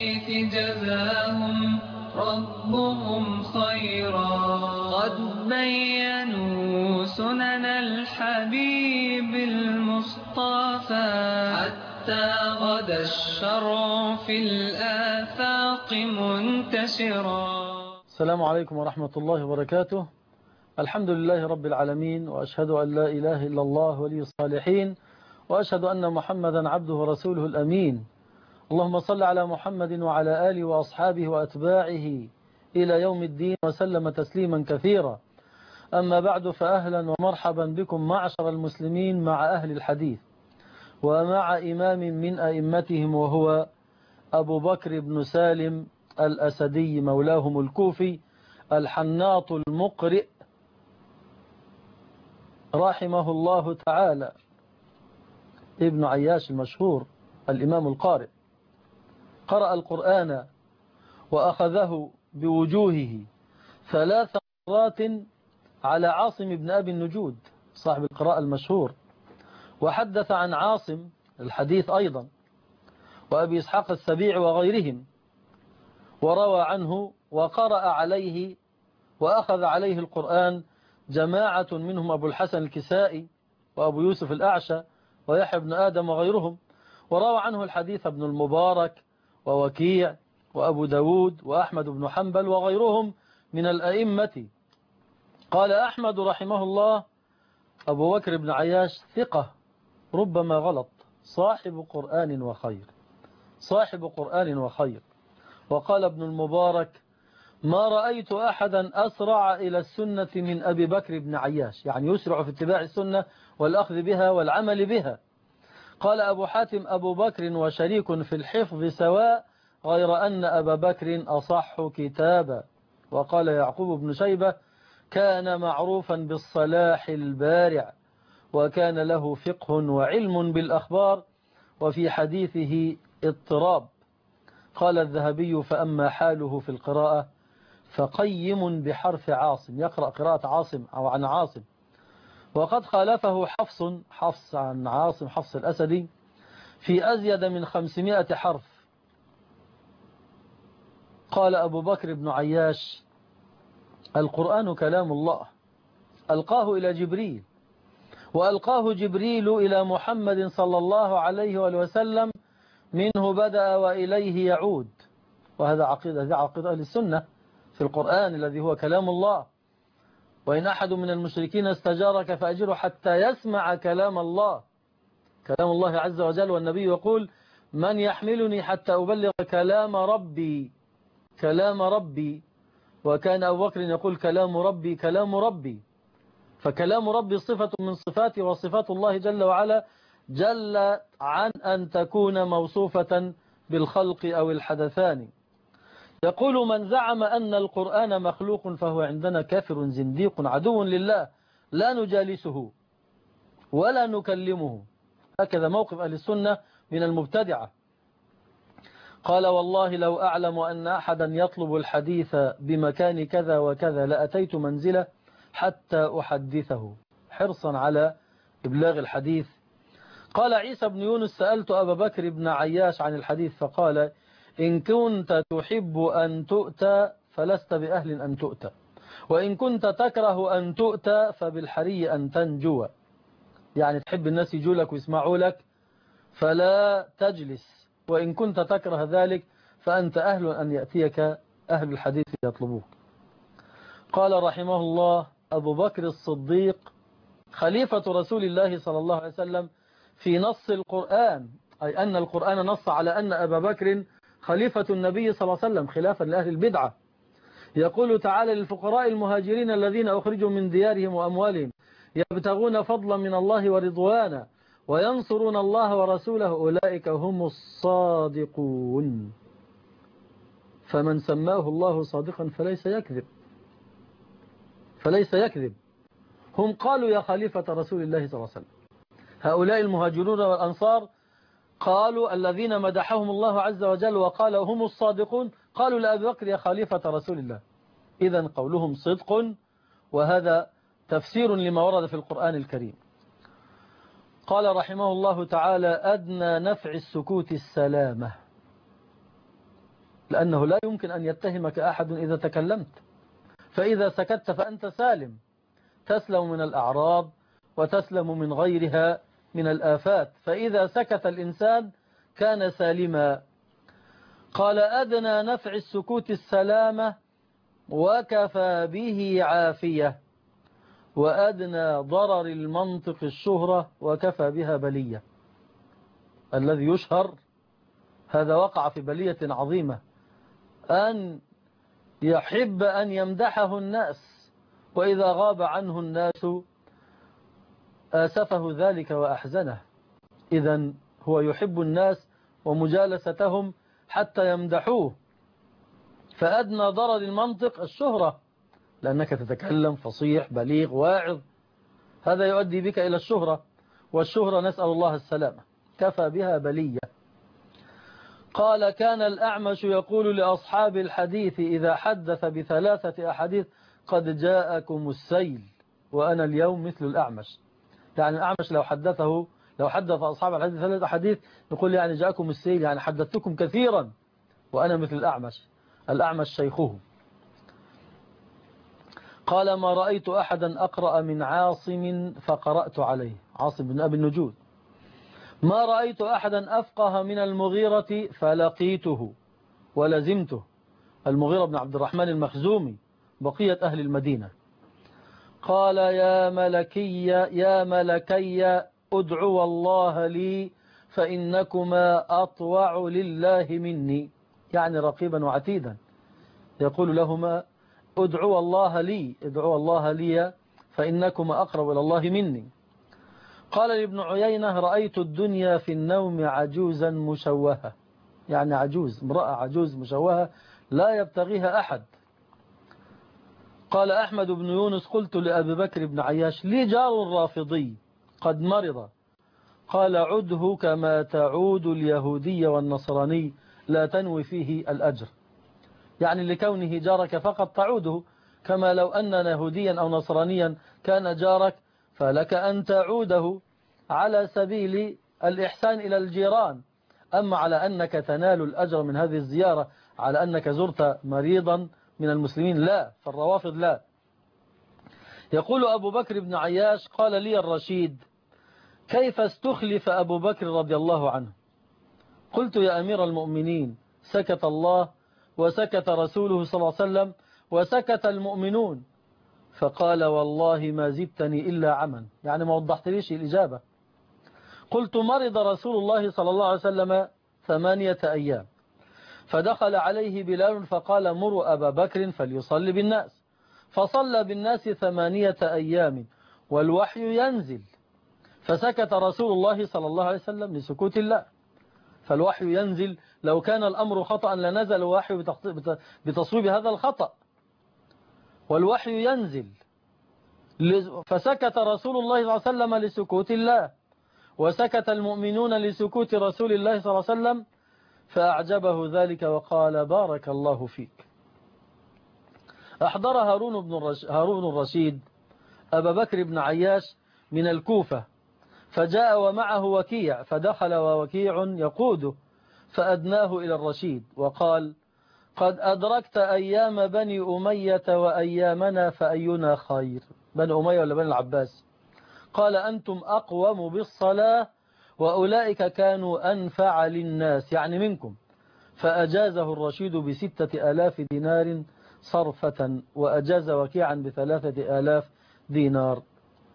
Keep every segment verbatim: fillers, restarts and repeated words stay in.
جزاهم ربهم خيرا قد بينوا سنن الحبيب المصطفى حتى غدا الشرع في الآفاق منتشرا. السلام عليكم ورحمة الله وبركاته. الحمد لله رب العالمين، وأشهد أن لا إله إلا الله ولي الصالحين، وأشهد أن محمدا عبده ورسوله الأمين. اللهم صل على محمد وعلى آله وأصحابه وأتباعه إلى يوم الدين وسلم تسليما كثيرا. أما بعد، فأهلا ومرحبا بكم معشر المسلمين مع أهل الحديث ومع إمام من أئمتهم، وهو أبو بكر بن سالم الأسدي مولاهم الكوفي الحناط المقرئ رحمه الله تعالى، ابن عياش المشهور الإمام القارئ. قرأ القرآن وأخذه بوجوهه ثلاث مرات على عاصم بن أبي النجود صاحب القراءة المشهور، وحدث عن عاصم الحديث أيضا وأبي إسحاق السبيع وغيرهم، وروى عنه وقرأ عليه وأخذ عليه القرآن جماعة منهم أبو الحسن الكسائي وأبو يوسف الأعشى ويحيى بن آدم وغيرهم، وروى عنه الحديث ابن المبارك ووكيع وأبو داود وأحمد بن حنبل وغيرهم من الأئمة. قال أحمد رحمه الله: أبو بكر بن عياش ثقة ربما غلط، صاحب قرآن وخير، صاحب قرآن وخير. وقال ابن المبارك: ما رأيت أحدا أسرع إلى السنة من أبي بكر بن عياش، يعني يسرع في اتباع السنة والأخذ بها والعمل بها. قال أبو حاتم: أبو بكر وشريك في الحفظ سواء، غير أن أبا بكر أصح كتابا. وقال يعقوب بن شيبة: كان معروفا بالصلاح البارع، وكان له فقه وعلم بالأخبار، وفي حديثه اضطراب. قال الذهبي: فأما حاله في القراءة فقيم بحرف عاصم، يقرأ قراءة عاصم أو عن عاصم. وقد خالفه حفص حفص عن عاصم حفص الأسدي في أزيد من خمسمائة حرف. قال أبو بكر بن عياش: القرآن كلام الله، ألقاه إلى جبريل، وألقاه جبريل إلى محمد صلى الله عليه وآله وسلم، منه بدأ وإليه يعود. وهذا عقيدة هذا عقيدة أهل السنة في القرآن الذي هو كلام الله. وإن أحد من المشركين استجارك فأجره حتى يسمع كلام الله، كلام الله عز وجل. والنبي يقول: من يحملني حتى أبلغ كلام ربي، كلام ربي. وكان أبو بكر يقول: كلام ربي كلام ربي. فكلام ربي صفة من صفاته، وصفات الله جل وعلا جل عن أن تكون موصوفة بالخلق أو الحدثان. يقول: من زعم أن القرآن مخلوق فهو عندنا كافر زنديق عدو لله، لا نجالسه ولا نكلمه. هكذا موقف أهل السنة من المبتدعة. قال: والله لو أعلم أن أحدا يطلب الحديث بمكان كذا وكذا لأتيت منزله حتى أحدثه، حرصا على إبلاغ الحديث. قال عيسى بن يونس: سألت أبا بكر بن عياش عن الحديث فقال: إن كنت تحب أن تؤتى فلست بأهل أن تؤتى، وإن كنت تكره أن تؤتى فبالحري أن تنجو. يعني تحب الناس يجوا لك ويسمعوا لك فلا تجلس، وإن كنت تكره ذلك فأنت أهل أن يأتيك أهل الحديث يطلبوك. قال رحمه الله: أبو بكر الصديق خليفة رسول الله صلى الله عليه وسلم في نص القرآن، أي أن القرآن نص على أن أبا بكر خليفة النبي صلى الله عليه وسلم خلافا لأهل البدعة. يقول تعالى: للفقراء المهاجرين الذين أخرجوا من ديارهم وأموالهم يبتغون فضلا من الله ورضوانا وينصرون الله ورسوله أولئك هم الصادقون. فمن سماه الله صادقا فليس يكذب، فليس يكذب. هم قالوا: يا خليفة رسول الله صلى الله عليه وسلم. هؤلاء المهاجرون والأنصار قالوا الذين مدحهم الله عز وجل وقال هم الصادقون، قالوا لأبي بكر: يا خليفة رسول الله. إذن قولهم صدق، وهذا تفسير لما ورد في القرآن الكريم. قال رحمه الله تعالى: أدنى نفع السكوت السلامة. لأنه لا يمكن أن يتهمك أحد إذا تكلمت، فإذا سكت فأنت سالم، تسلم من الأعراض وتسلم من غيرها من الآفات، فإذا سكت الإنسان كان سالما. قال أدنى نفع السكوت السلامة وكفى به عافية، وأدنى ضرر المنطق الشهرة وكفى بها بلية. الذي يشهر هذا وقع في بلية عظيمة، أن يحب أن يمدحه الناس، وإذا غاب عنه الناس آسفه ذلك وأحزنه. إذن هو يحب الناس ومجالستهم حتى يمدحوه، فأدنى ضرر المنطق الشهرة، لأنك تتكلم فصيح بليغ واعظ، هذا يؤدي بك إلى الشهرة، والشهرة نسأل الله السلامة، كفى بها بلية. قال كان الأعمش يقول لأصحاب الحديث إذا حدث بثلاثة أحاديث قد جاءكم السيل وأنا اليوم مثل الأعمش. يعني الأعمش لو حدثه لو حدث أصحاب الحديث ثلاثة أحاديث يقول يعني جاءكم السيل، يعني حدثتكم كثيرا وأنا مثل الأعمش. الأعمش شيخه. قال ما رأيت أحدا أقرأ من عاصم فقرأت عليه، عاصم بن أبي النجود. ما رأيت أحدا أفقه من المغيرة فلقيته ولزمته. المغيرة بن عبد الرحمن المخزومي بقية أهل المدينة. قال يا ملكي يا ملكي ادعوا الله لي فإنكما أطوع لله مني، يعني رقيبا وعتيدا يقول لهما ادعوا الله لي ادعوا الله لي فإنكما أقرب إلى الله مني. قال لابن عيينة رأيت الدنيا في النوم عجوزا مشوهة، يعني عجوز، امرأة عجوز مشوهة لا يبتغيها أحد. قال أحمد بن يونس قلت لأبي بكر بن عياش لي جار رافضي قد مرض، قال عده كما تعود اليهودي والنصراني لا تنوي فيه الأجر، يعني لكونه جارك فقط تعوده، كما لو أن يهوديا أو نصرانيا كان جارك فلك أن تعوده على سبيل الإحسان إلى الجيران. أما على أنك تنال الأجر من هذه الزيارة على أنك زرت مريضا من المسلمين لا، فالروافض لا. يقول أبو بكر بن عياش قال لي الرشيد كيف استخلف أبو بكر رضي الله عنه؟ قلت يا أمير المؤمنين سكت الله وسكت رسوله صلى الله عليه وسلم وسكت المؤمنون. فقال والله ما زدتني إلا عما، يعني ما وضحت ليش الإجابة. قلت مرض رسول الله صلى الله عليه وسلم ثمانية أيام، فدخل عليه بلال فقال مروا أبا بكر فليصلي بالناس، فصلى بالناس ثمانية أيام والوحي ينزل، فسكت رسول الله صلى الله عليه وسلم لسكوت الله. فالوحي ينزل، لو كان الأمر خطأ لنزل الوحي بتصويب هذا الخطأ، والوحي ينزل، فسكت رسول الله صلى الله عليه وسلم لسكوت الله، وسكت المؤمنون لسكوت رسول الله صلى الله عليه وسلم، فأعجبه ذلك وقال بارك الله فيك. أحضر هارون بن الرش... هارون الرشيد أبا بكر بن عياش من الكوفة، فجاء ومعه وكيع، فدخل ووكيع يقوده، فأدناه إلى الرشيد وقال قد أدركت أيام بني أمية وأيامنا فأينا خير. بني أمية ولا بني العباس؟ قال أنتم أقوم بالصلاة وأولئك كانوا أنفع للناس، يعني منكم. فأجازه الرشيد بستة آلاف دينار صرفة، وأجاز وكيعا بثلاثة آلاف دينار.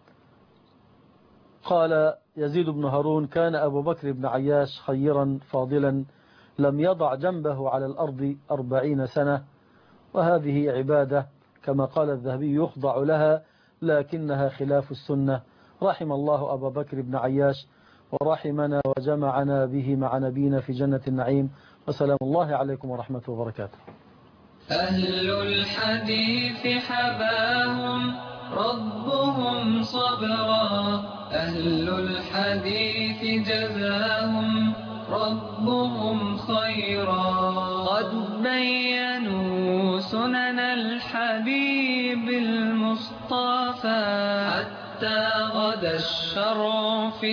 قال يزيد بن هارون كان أبو بكر بن عياش خيرا فاضلا لم يضع جنبه على الأرض أربعين سنة، وهذه عبادة كما قال الذهبي يخضع لها لكنها خلاف السنة. رحم الله أبا بكر بن عياش ورحمنا وجمعنا به مع نبينا في جنة النعيم، وسلام الله عليكم ورحمة وبركاته. أهل الحديث حباهم ربهم صبرا، أهل الحديث جزاهم ربهم خيرا، قد بينوا سنن الحبيب المصطفى حتى غدا الشرع في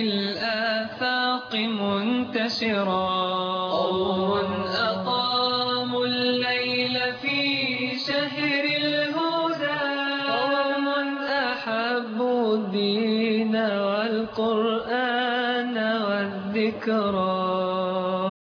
الآفاق منتشرا. قوم أقاموا بظاهر الهدى قوم أحبوا الدين والقرآن والذكرى